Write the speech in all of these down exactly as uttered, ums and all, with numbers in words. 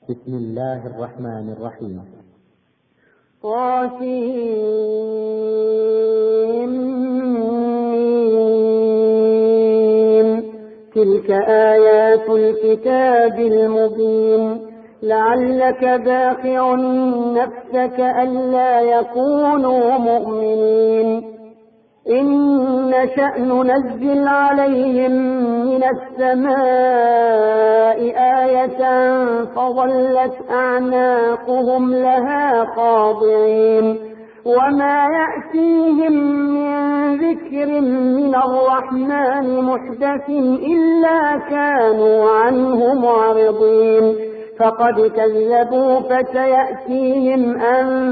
بسم الله الرحمن الرحيم. طاسيم تلك آيات الكتاب المبين لعلك باخع نفسك ألا يكونوا مؤمنين إن نشأ ننزل عليهم من السماء آية فظلت أعناقهم لها خاضعين وما يأتيهم من ذكر من الرحمن محدث إلا كانوا عنه معرضين فقد كذبوا فسيأتيهم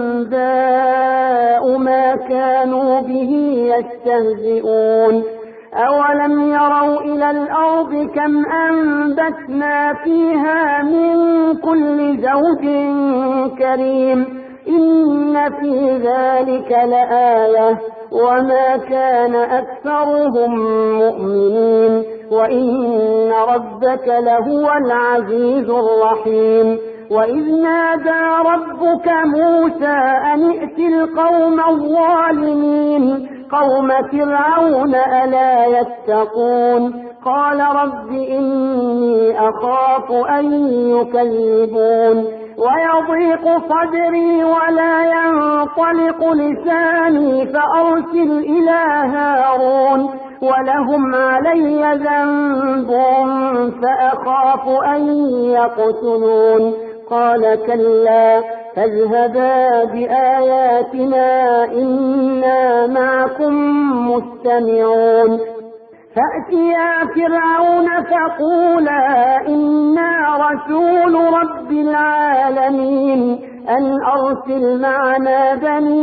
أنباء ما كانوا به يستهزئون أولم يروا إلى الأرض كم أنبتنا فيها من كل زوج كريم إن في ذلك لآية وما كان أكثرهم مؤمنين وإن ربك لهو العزيز الرحيم وإذ نادى ربك موسى أن ائت القوم الظالمين قوم فرعون ألا يتقون قال رب إني أخاف أن يكذبون ويضيق صدري ولا ينطلق لساني فأرسل إلى هارون ولهم علي ذنب فأخاف أن يقتلون قال كلا فاذهبا بآياتنا إنا معكم مستمعون فأتيا فرعون فقولا إنا رسول رب العالمين أن أرسل معنا بني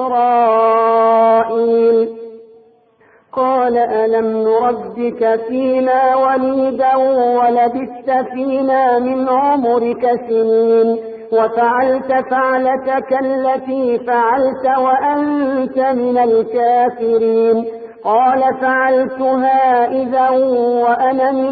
إسرائيل قال ألم نربك فينا وليدا ولبثت فينا من عمرك سنين وفعلت فعلتك التي فعلت وأنت من الكافرين قال فعلتها إذا وأنا من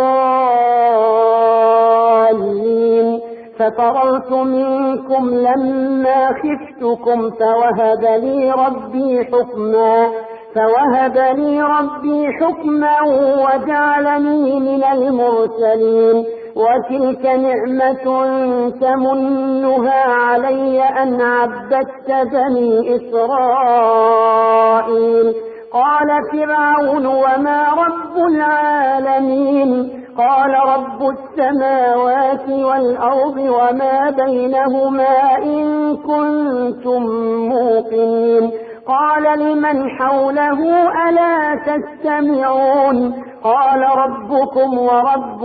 الضالين ففررت منكم لما خفتكم فوهب لي ربي حكما فوهب لي ربي حكما وجعلني من المرسلين وتلك نعمة تمنها علي أن عبدت بني إسرائيل قال فرعون وما رب العالمين قال رب السماوات والأرض وما بينهما إن كنتم موقنين قال لمن حوله ألا تستمعون قال ربكم ورب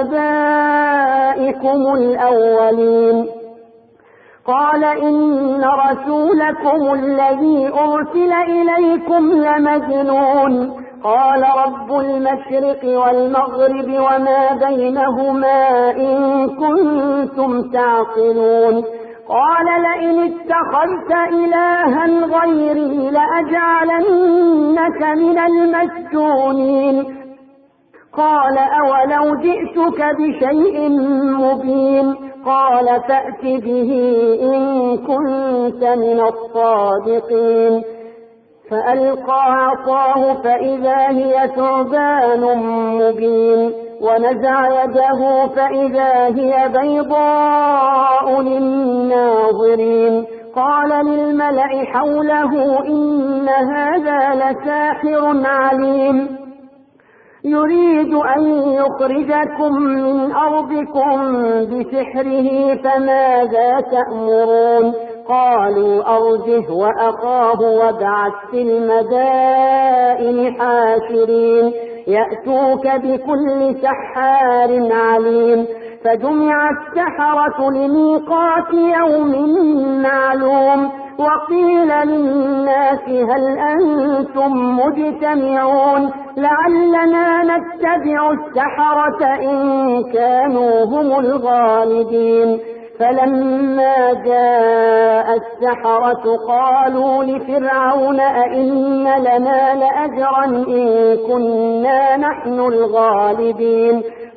آبائكم الأولين قال إن رسولكم الذي أرسل إليكم لمجنون قال رب المشرق والمغرب وما بينهما إن كنتم تعقلون قال لئن اتخذت إلها غيري لأجعلنك من المسجونين قال أولو جئتك بشيء مبين قال فأت به إن كنت من الصادقين فألقى عصاه فإذا هي ثعبان مبين ونزع يده فإذا هي بيضاء للناظرين قال للملأ حوله إن هذا لساحر عليم يريد أن يخرجكم من أرضكم بسحره فماذا تأمرون قالوا أرجه وأخاه وابعث في المدائن حاشرين يأتوك بكل سحار عليم فجمع السحرة لميقات يوم معلوم وقيل للناس هل أنتم مجتمعون لعلنا نتبع السحرة إن كانوا هم الغالبين فلما جاء السحرة قالوا لفرعون أئن لنا لأجرا إن كنا نحن الغالبين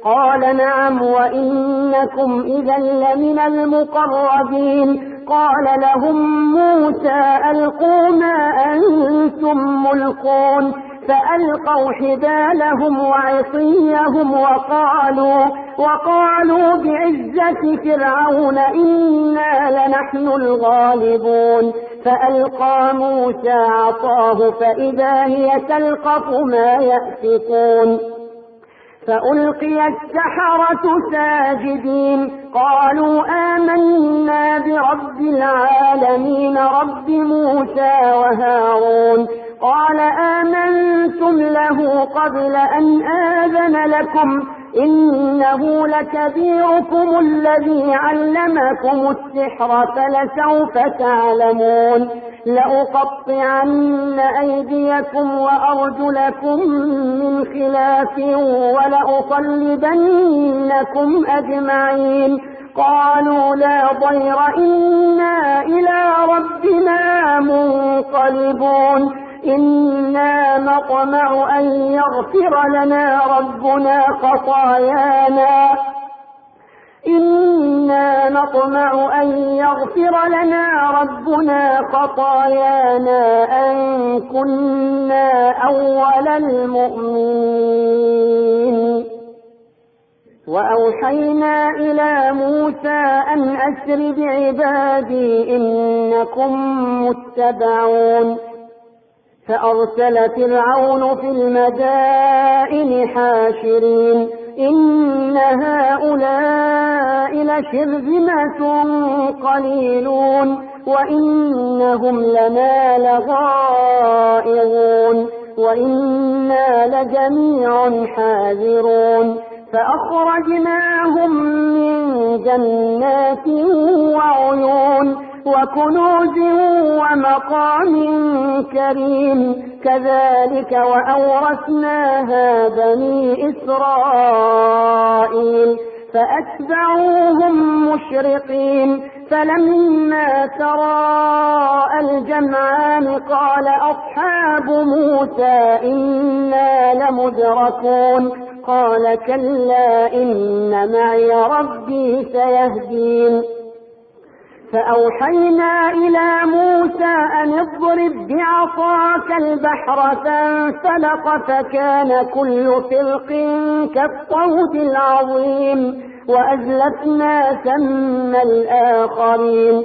قال نعم وإنكم إذا لمن المقربين. قال لهم موسى ألقوا ما أنتم ملقون فألقوا حبالهم وعصيهم وقالوا وقالوا بعزة فرعون إنا لنحن الغالبون. فألقى موسى عصاه فإذا هي تلقف ما يأفكون. فألقي السحرة ساجدين قالوا آمنا برب العالمين رب موسى وهارون. قال آمنتم له قبل أن آذن لكم إنه لكبيركم الذي علمكم السحر فلسوف تعلمون لأقطعن أيديكم وأرجلكم من خلاف ولأصلبنكم أجمعين. قالوا لا ضير إنا إلى ربنا منقلبون إنا نطمع أن يغفر لنا ربنا خطايانا إنا نطمع أن يغفر لنا ربنا خطايانا أن كنا أول المؤمنين. وأوحينا إلى موسى أن أسر بعبادي إنكم متبعون. فأرسل فرعون في المدائن حاشرين إن هؤلاء لشرذمة قليلون وإنهم لنا لغائظون وإنا لجميع حاذرون. فأخرجناهم من جنات وعيون وكنوز ومقام كريم كذلك وأورثناها بني إسرائيل. فأتبعوهم مشرقين فلما تراءى الجمعان قال أصحاب موسى إنا لمدركون قال كلا إن معي ربي سيهدين. فأوحينا إلى موسى أن اضرب بعصاك البحر فانفلق فكان كل فرق كالطود العظيم وأزلفنا ثم الآخرين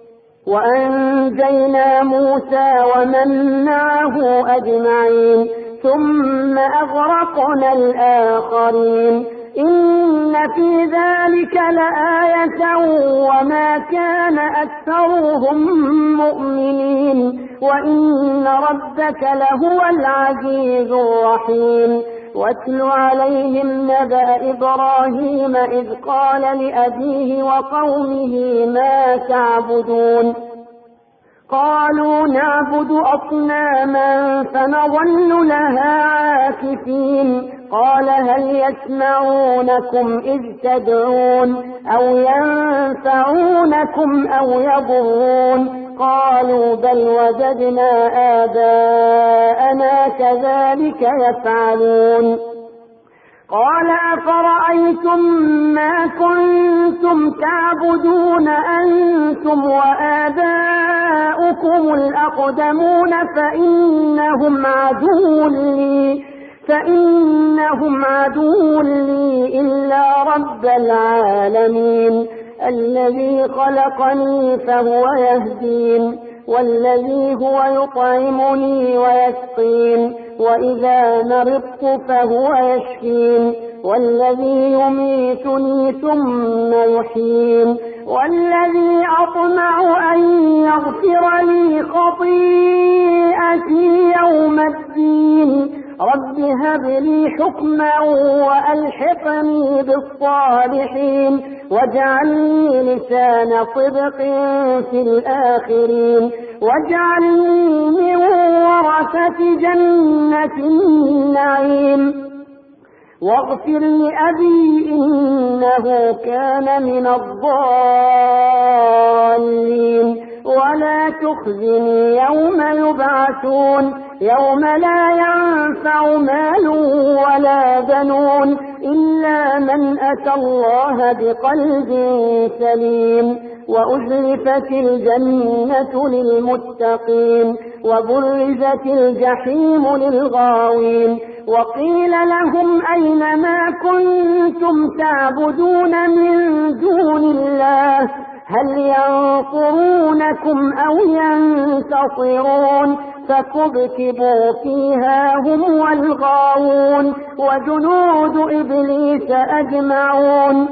وأنجينا موسى ومن معه أجمعين ثم أغرقنا الآخرين. إن في ذلك لآية وما كان أكثرهم مؤمنين وإن ربك لهو العزيز الرحيم. واتل عليهم نبأ إبراهيم إذ قال لأبيه وقومه ما تعبدون قالوا نعبد أصناما فنظل لها عاكفين. قال هل يسمعونكم إذ تدعون أو ينفعونكم أو يضرون قالوا بل وجدنا آباءنا كذلك يفعلون. قال أفرأيتم ما كنتم تعبدون أنتم وآباؤكم الأقدمون فإنهم عدو لي فإنهم عدو لي إلا رب العالمين الذي خلقني فهو يهدين والذي هو يطعمني ويسقين وإذا مرضت فهو يشفين والذي يميتني ثم يحيين والذي أطمع أن يغفر لي خطيئتي يوم الدين. رب هب لي حكما وألحقني بالصالحين واجعل لي لسان صدق في الآخرين واجعلني من ورثة جنة النعيم واغفر لأبي إنه كان من الضالين ولا تخزني يوم يبعثون يوم لا ينفع مال ولا بنون إلا من أتى الله بقلب سليم. وأزلفت الجنة للمتقين وبرزت الجحيم للغاوين وقيل لهم أين ما كنتم تعبدون من دون الله هل ينصرونكم أو ينتصرون فكبكبوا فيها هم والغاوون وجنود إبليس أجمعون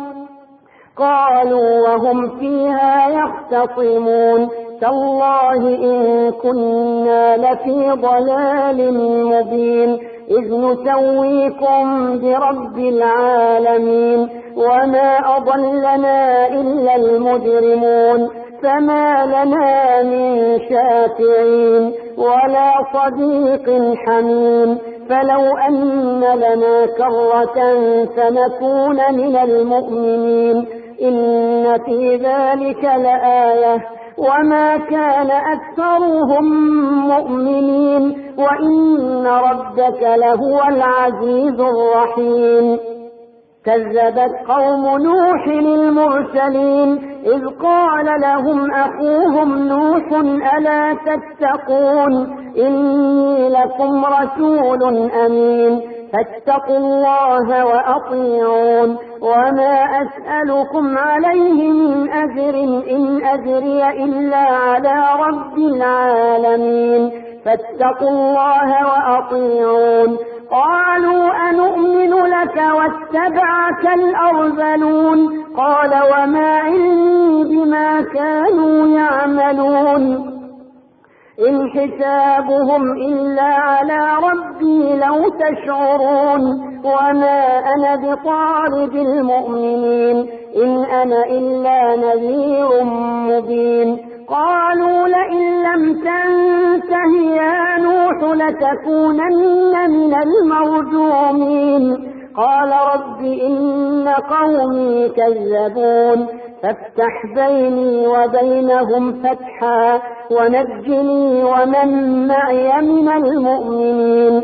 قالوا وهم فيها يختصمون تالله إن كنا لفي ضلال مبين إذ نسويكم برب العالمين وما أضلنا إلا المجرمون فما لنا من شافعين ولا صديق حميم فلو أن لنا كرة فنكون من المؤمنين إن في ذلك لآية وما كان أكثرهم مؤمنين وإن ربك لهو العزيز الرحيم. كذبت قوم نوح المرسلين إذ قال لهم أخوهم نوح ألا تتقون إني لكم رسول أمين فاتقوا الله وأطيعون وما أسألكم عليه من أجر إن أجري إلا على رب العالمين فاتقوا الله وأطيعون. قالوا أنؤمن لك واتبعك الأرذلون قال وما علمي بما كانوا يعملون إن حسابهم إلا على ربي لو تشعرون وما أنا بطارد المؤمنين إن أنا إلا نذير مبين. قالوا لئن لم تنته يا نوح لتكونن من المرجومين قال رب إن قومي كذبون فافتح بيني وبينهم فتحا ونجني ومن معي من المؤمنين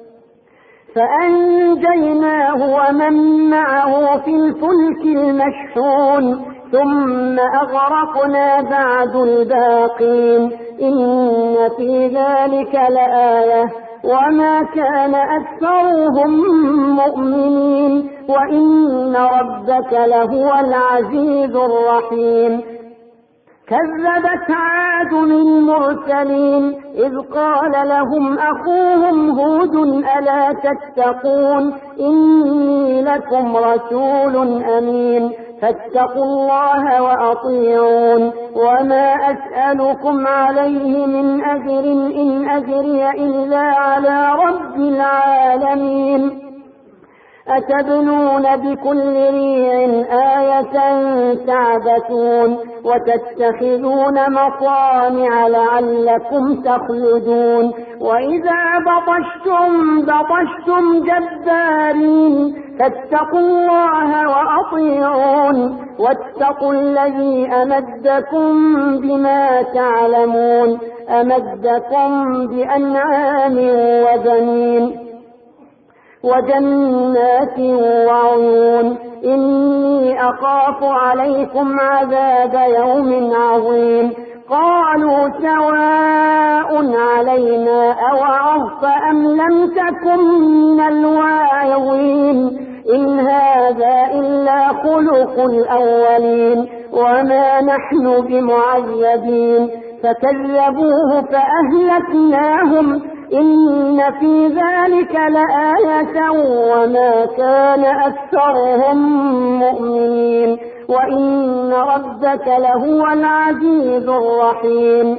فأنجيناه ومن معه في الفلك المشحون ثم أغرقنا بعد الباقين إن في ذلك لآية وما كان أكثرهم مؤمنين وإن ربك لهو العزيز الرحيم. كذبت عاد المرسلين إذ قال لهم أخوهم هود ألا تتقون إني لكم رسول أمين فاتقوا الله وأطيعون وما أسألكم عليه من أجر إن أجري إلا على رب العالمين. أتبنون بكل ريع آية تعبثون وتتخذون مصانع لعلكم تخلدون وإذا بطشتم بطشتم جبارين فاتقوا الله وأطيعون واتقوا الذي أمدكم بما تعلمون أمدكم بأنعام وبنين وجنات وعيون إني أخاف عليكم عذاب يوم عظيم. قالوا سواء علينا أوعظت أم لم تكن من الواعظين إن هذا إلا خلق الأولين وما نحن بمعذبين فكذبوه فأهلكناهم إن في ذلك لآية وما كان أكثرهم مؤمنين وإن ربك لهو العزيز الرحيم.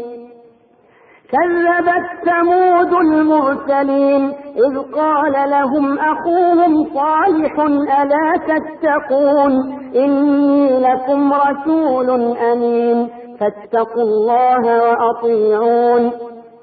كذبت ثمود المرسلين إذ قال لهم أخوهم صالح ألا تتقون إني لكم رسول أمين فاتقوا الله وأطيعون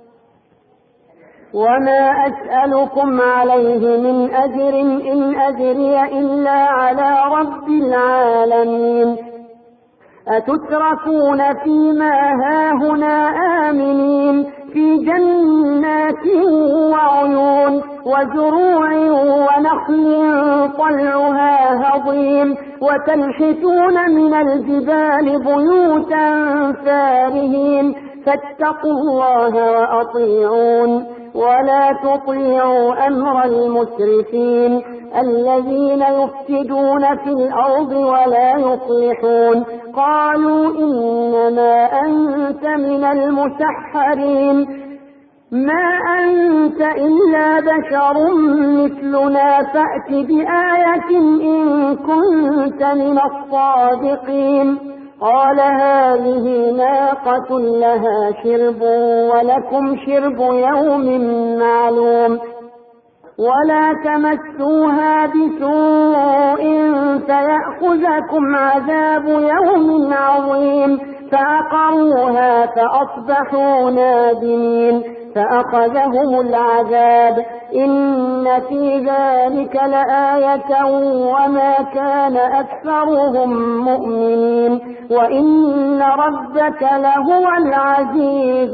وما أسألكم عليه من أجر إن أجري إلا على رب العالمين. أتتركون فيما هاهنا آمنين في جنات وعيون وزروع ونخل طلعها هضيم وتنحتون من الجبال بيوتا فارهين فاتقوا الله وأطيعون ولا تطيعوا أمر المسرفين الذين يفسدون في الأرض ولا يصلحون قالوا إنما أنت من المسحرين ما أنت إلا بشر مثلنا فأت بآية إن كنت من الصادقين قال هذه ناقة لها شرب ولكم شرب يوم معلوم ولا تمسوها بسوء فيأخذكم عذاب يوم عظيم فعقروها فأصبحوا نادمين فأخذهم العذاب إن في ذلك لآية وما كان أكثرهم مؤمنين وإن ربك لهو العزيز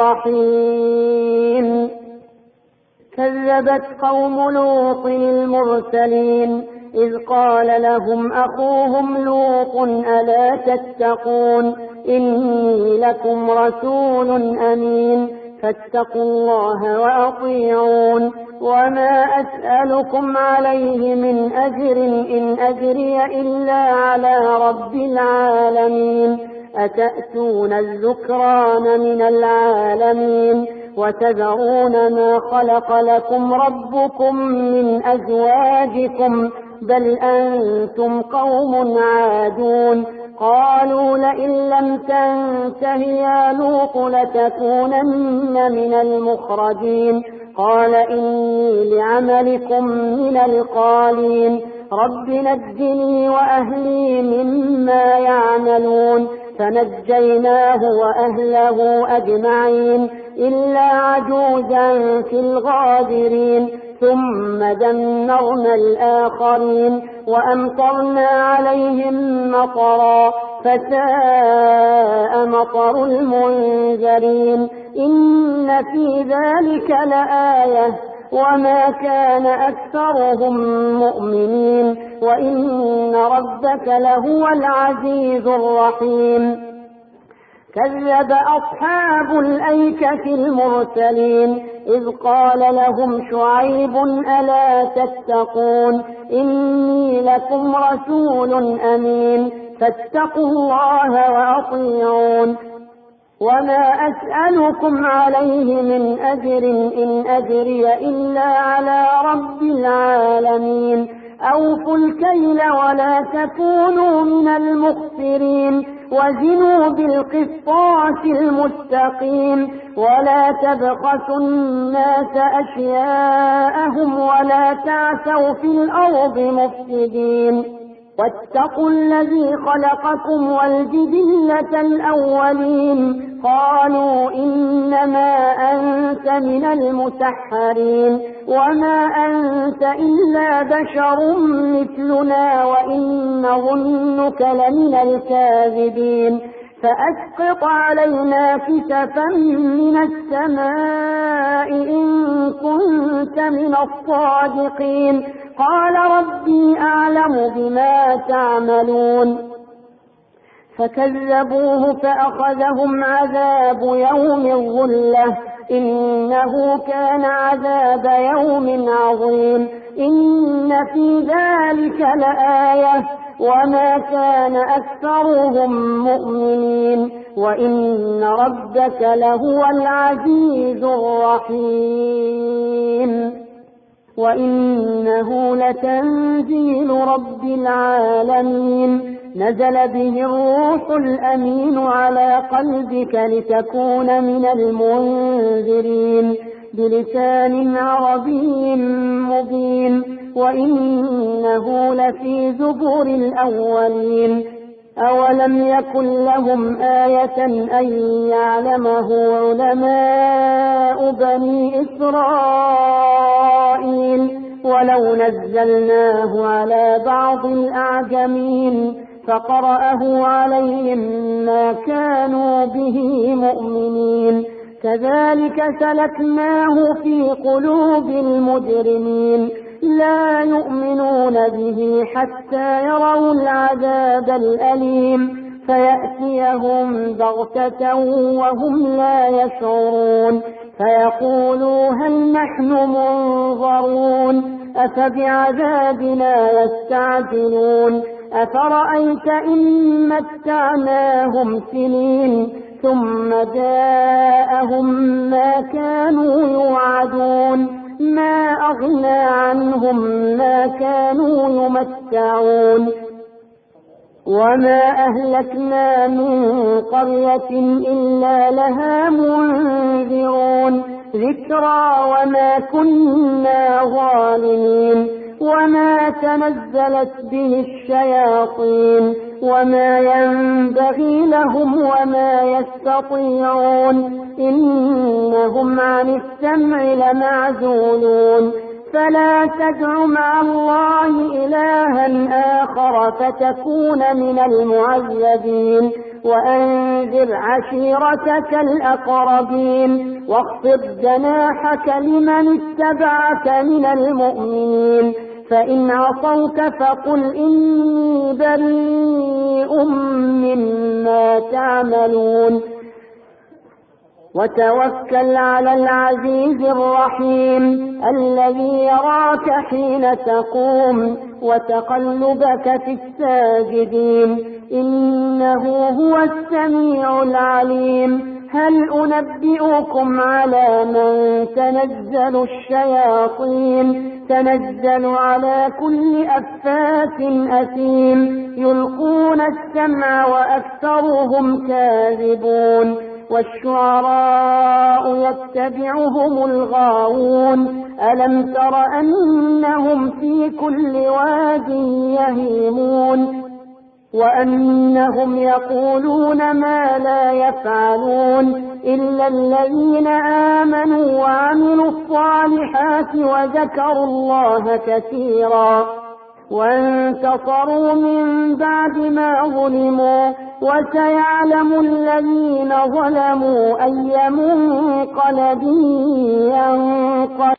الرحيم كذبت قوم لوط المرسلين إذ قال لهم أخوهم لوط ألا تتقون إني لكم رسول أمين فاتقوا الله وأطيعون وما أسألكم عليه من أجر إن أجري إلا على رب العالمين أتأتون الذكران من العالمين وتذرون ما خلق لكم ربكم من أزواجكم بل أنتم قوم عادون قالوا لئن لم تنته يا لوط لتكونن من المخرجين قال إني لعملكم من القالين رب نجني وأهلي مما يعملون فنجيناه وأهله أجمعين إلا عجوزا في الغابرين ثم دمرنا الآخرين وأمطرنا عليهم مطرا فساء مطر المنذرين إن في ذلك لآية وما كان أكثرهم مؤمنين وإن ربك لهو العزيز الرحيم كذب أصحاب الأيكة المرسلين إذ قال لهم شعيب ألا تتقون إني لكم رسول أمين فاتقوا الله وأطيعون وما أسألكم عليه من أجر إن أجري إلا على رب العالمين أوفوا الكيل ولا تكونوا من المخسرين وزنوا بالقسطاس المستقيم ولا تبخسوا الناس أشياءهم ولا تعثوا في الأرض مفسدين واتقوا الذي خلقكم والجبلة الأولين قالوا إنما أنت من المسحرين وما أنت إلا بشر مثلنا وإن نظنك لمن الكاذبين فأسقط علينا كسفا من السماء إن كنت من الصادقين قال ربي أعلم بما تعملون فكذبوه فأخذهم عذاب يوم الظلة إنه كان عذاب يوم عظيم إن في ذلك لآية وما كان أكثرهم مؤمنين وإن ربك لهو العزيز الرحيم وإنه لتنزيل رب العالمين نزل به الروح الأمين على قلبك لتكون من المنذرين بلسان عربي مبين وإنه لفي زبر الأولين أولم يكن لهم آية أن يعلمه علماء بني إسرائيل ولو نزلناه على بعض الأعجمين فقرأه عليهم ما كانوا به مؤمنين. كذلك سلكناه في قلوب المجرمين لا يؤمنون به حتى يروا العذاب الأليم فيأتيهم بغتة وهم لا يشعرون فيقولوا هل نحن منظرون أفبعذابنا يستعجلون أفرأيت إن متعناهم سنين ثم جاءهم ما كانوا يوعدون ما أغنى عنهم ما كانوا يمتعون وما أهلكنا من قرية إلا لها منذرون ذكرى وما كنا ظالمين وما تنزلت به الشياطين وما ينبغي لهم وما يستطيعون إنهم عن السمع لمعزولون فلا تدع مع الله إلها آخر فتكون من المعذبين وأنذر عشيرتك الأقربين واخفض جناحك لمن اتبعك من المؤمنين فإن عصوك فقل إني بريء مما تعملون وتوكل على العزيز الرحيم الذي يراك حين تقوم وتقلبك في الساجدين إنه هو السميع العليم هل أنبئكم على من تنزل الشياطين تنزل على كل أفاك أثيم يلقون السمع وأكثرهم كاذبون والشعراء يتبعهم الغاوون ألم تر أنهم في كل واد يهيمون وأنهم يقولون ما لا يفعلون إلا الذين آمنوا وعملوا الصالحات وذكروا الله كثيرا وانتصروا من بعد ما ظلموا وسيعلم الذين ظلموا أي منقلب ينقلب